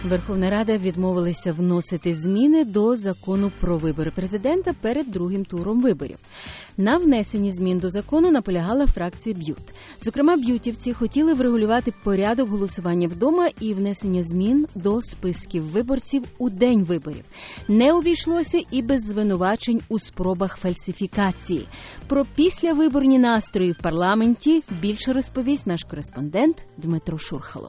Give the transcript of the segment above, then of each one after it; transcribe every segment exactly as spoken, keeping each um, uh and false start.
Верховна Рада відмовилася вносити зміни до закону про вибори президента перед другим туром виборів. На внесенні змін до закону наполягала фракція БЮТ. Зокрема, б'ютівці хотіли врегулювати порядок голосування вдома і внесення змін до списків виборців у день виборів. Не обійшлося і без звинувачень у спробах фальсифікації. Про післявиборні настрої в парламенті більше розповість наш кореспондент Дмитро Шурхало.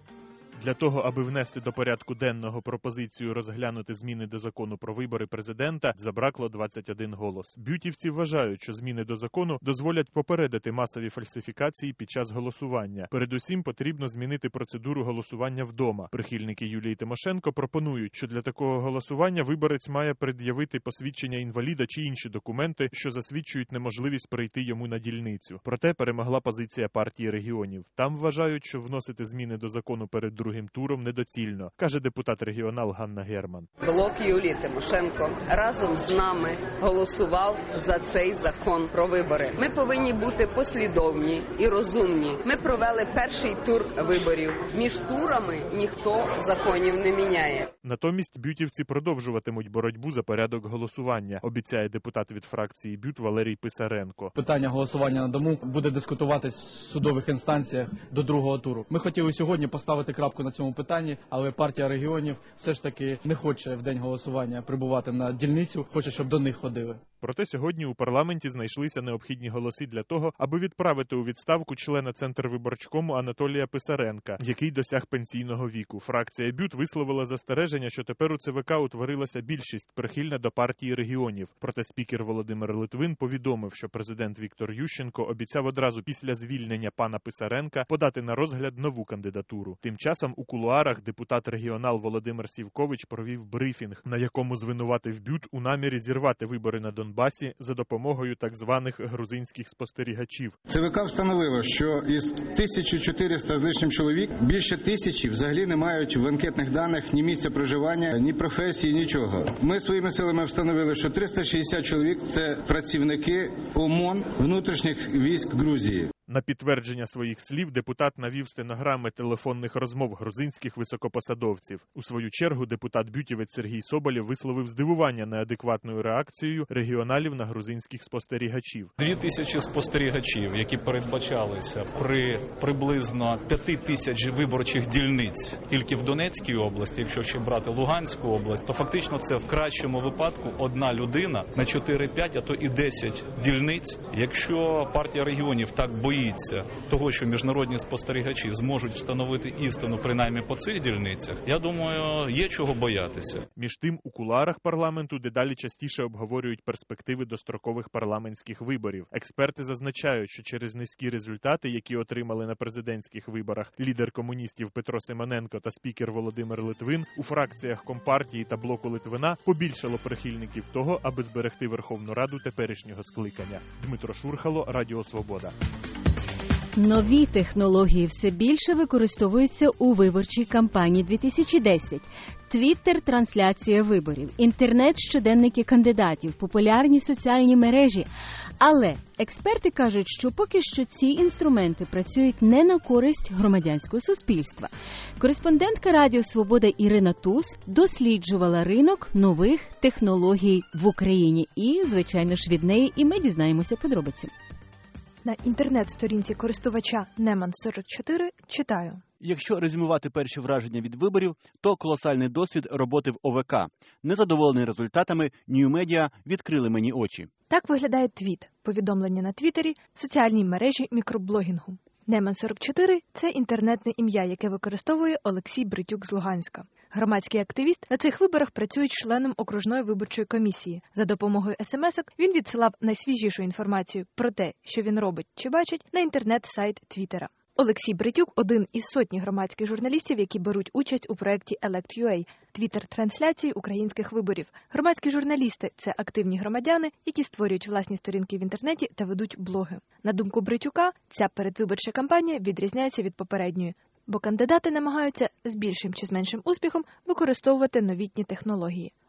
Для того, аби внести до порядку денного пропозицію розглянути зміни до закону про вибори президента, забракло двадцять один голос. Б'ютівці вважають, що зміни до закону дозволять попередити масові фальсифікації під час голосування. Передусім, потрібно змінити процедуру голосування вдома. Прихильники Юлії Тимошенко пропонують, що для такого голосування виборець має пред'явити посвідчення інваліда чи інші документи, що засвідчують неможливість прийти йому на дільницю. Проте перемогла позиція партії регіонів. Там вважають, що вносити зміни до закону перед другим другим туром недоцільно, каже депутат-регіонал Ганна Герман. Блок Юлії Тимошенко разом з нами голосував за цей закон про вибори. Ми повинні бути послідовні і розумні. Ми провели перший тур виборів. Між турами ніхто законів не міняє. Натомість б'ютівці продовжуватимуть боротьбу за порядок голосування, обіцяє депутат від фракції БЮТ Валерій Писаренко. Питання голосування на дому буде дискутуватись в судових інстанціях до другого туру. Ми хотіли сьогодні поставити крапку на цьому питанні, але партія регіонів все ж таки не хоче в день голосування прибувати на дільницю, хоче, щоб до них ходили. Проте сьогодні у парламенті знайшлися необхідні голоси для того, аби відправити у відставку члена Центрвиборчкому Анатолія Писаренка, який досяг пенсійного віку. Фракція БЮТ висловила застереження, що тепер у ЦВК утворилася більшість прихильна до партії регіонів. Проте спікер Володимир Литвин повідомив, що президент Віктор Ющенко обіцяв одразу після звільнення пана Писаренка подати на розгляд нову кандидатуру. Тим часом у кулуарах депутат-регіонал Володимир Сівкович провів брифінг, на якому звинуватив БЮТ у намірі зірвати вибори на Донбасі за допомогою так званих грузинських спостерігачів. ЦВК встановило, що із тисяча чотириста з лишнім чоловік більше тисячі взагалі не мають в анкетних даних ні місця проживання, ні професії, нічого. Ми своїми силами встановили, що триста шістдесят чоловік – це працівники ОМОН внутрішніх військ Грузії. На підтвердження своїх слів депутат навів стенограми телефонних розмов грузинських високопосадовців. У свою чергу депутат-бютівець Сергій Соболєв висловив здивування неадекватною реакцією регіоналів на грузинських спостерігачів. Дві тисячі спостерігачів, які передбачалися при приблизно п'яти тисяч виборчих дільниць тільки в Донецькій області, якщо ще брати Луганську область, то фактично це в кращому випадку одна людина на чотири-п'ять, а то і десять дільниць. Якщо партія регіонів так боїться того, що міжнародні спостерігачі зможуть встановити істину принаймні по цих дільницях, я думаю, є чого боятися. Між тим, у кулуарах парламенту дедалі частіше обговорюють перспективи дострокових парламентських виборів. Експерти зазначають, що через низькі результати, які отримали на президентських виборах лідер комуністів Петро Симоненко та спікер Володимир Литвин, у фракціях Компартії та Блоку Литвина побільшало прихильників того, аби зберегти Верховну Раду теперішнього скликання. Дмитро Шурхало, Радіо Свобода. Нові технології все більше використовуються у виборчій кампанії дві тисячі десять. Твіттер – трансляція виборів, інтернет – щоденники кандидатів, популярні соціальні мережі. Але експерти кажуть, що поки що ці інструменти працюють не на користь громадянського суспільства. Кореспондентка Радіо Свобода Ірина Туз досліджувала ринок нових технологій в Україні. І, звичайно ж, від неї і ми дізнаємося подробиці. На інтернет-сторінці користувача Неман сорок чотири читаю. Якщо резюмувати перші враження від виборів, то колосальний досвід роботи в ОВК. Незадоволений результатами, Нью-медіа відкрили мені очі. Так виглядає твіт, повідомлення на Твіттері, соціальній мережі мікроблогінгу. Неман сорок чотири – це інтернетне ім'я, яке використовує Олексій Бритюк з Луганська. Громадський активіст на цих виборах працює членом окружної виборчої комісії. За допомогою смс-ок він відсилав найсвіжішу інформацію про те, що він робить чи бачить, на інтернет-сайт Твіттера. Олексій Бритюк – один із сотні громадських журналістів, які беруть участь у проєкті Elect.ua – твіттер-трансляції українських виборів. Громадські журналісти – це активні громадяни, які створюють власні сторінки в інтернеті та ведуть блоги. На думку Бритюка, ця передвиборча кампанія відрізняється від попередньої, бо кандидати намагаються з більшим чи з меншим успіхом використовувати новітні технології.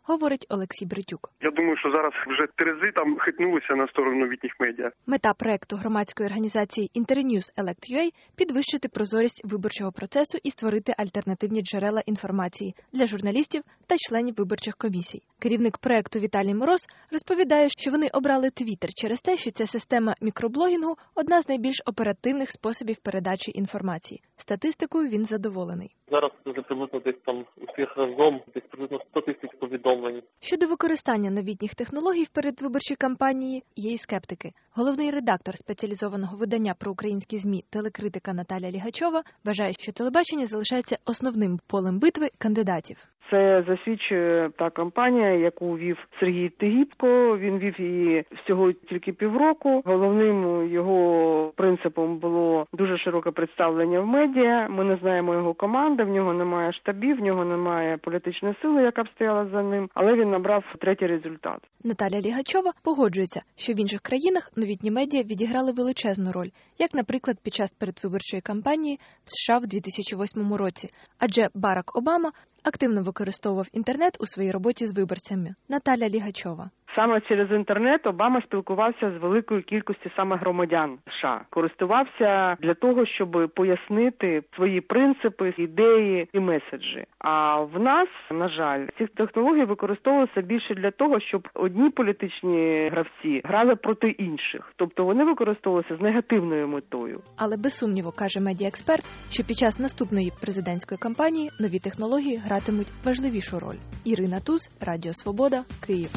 говорить Олексій Бритюк. Я думаю, що зараз вже терези там хитнулися на сторону новітніх медіа. Мета проекту громадської організації Internews Elect.ua – підвищити прозорість виборчого процесу і створити альтернативні джерела інформації для журналістів та членів виборчих комісій. Керівник проекту Віталій Мороз розповідає, що вони обрали Твіттер через те, що ця система мікроблогінгу – одна з найбільш оперативних способів передачі інформації. Статистикою він задоволений. Зараз вже приблизно десь там усіх разом, десь приблизно сто тисяч повідомлень. Щодо використання новітніх технологій в передвиборчій кампанії є й скептики. Головний редактор спеціалізованого видання про українські ЗМІ телекритика Наталя Лігачова вважає, що телебачення залишається основним полем битви кандидатів. Це засвідчує та кампанія, яку вів Сергій Тигіпко. Він вів її всього тільки півроку. Головним його принципом було дуже широке представлення в медіа. Ми не знаємо його команди, в нього немає штабів, в нього немає політичної сили, яка б стояла за ним, але він набрав третій результат. Наталя Лігачова погоджується, що в інших країнах новітні медіа відіграли величезну роль, як, наприклад, під час передвиборчої кампанії в США в дві тисячі восьмому році. Адже Барак Обама активно використовував інтернет у своїй роботі з виборцями. Наталя Лігачова. Саме через інтернет Обама спілкувався з великою кількістю саме громадян США. Користувався для того, щоб пояснити свої принципи, ідеї і меседжі. А в нас, на жаль, ці технології використовуються більше для того, щоб одні політичні гравці грали проти інших. Тобто вони використовуються з негативною метою. Але без сумніву, каже медіаексперт, що під час наступної президентської кампанії нові технології гратимуть важливішу роль. Ірина Туз, Радіо Свобода, Київ.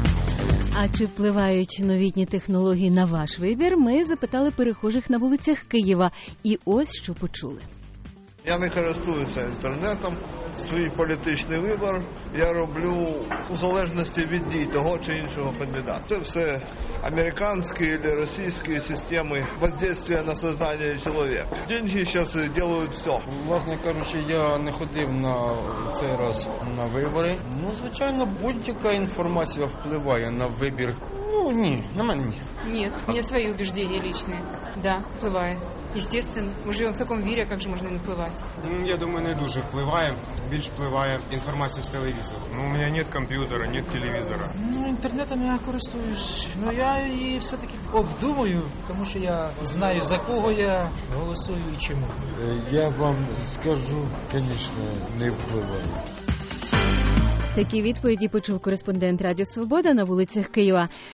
А чи впливають новітні технології на ваш вибір, ми запитали перехожих на вулицях Києва. І ось що почули. Я не користуюся інтернетом. Свій політичний вибір я роблю у залежності від дій того чи іншого кандидата. Це все американські або російські системи воздействия на сознання чоловіка. Деньги зараз роблять все. Власне кажучи, я не ходив на цей раз на вибори. Ну, звичайно, будь-яка інформація впливає на вибір. Ну, ні, на мене ні. Нет, у меня свои убеждения личные. Да, впливає. Естественно. Мы живем в такому мире, как же можно не впливать? Я думаю, не дуже впливає. Більш впливає інформація з телевізора. Ну, у мене нет комп'ютера, нет телевізора. Ну, інтернетом я користуюсь. Ну, я її все-таки обдумую, тому що я знаю, за кого я голосую і чому. Я вам скажу, звісно, не впливає. Такі відповіді почув кореспондент Радіо Свобода на вулицях Києва.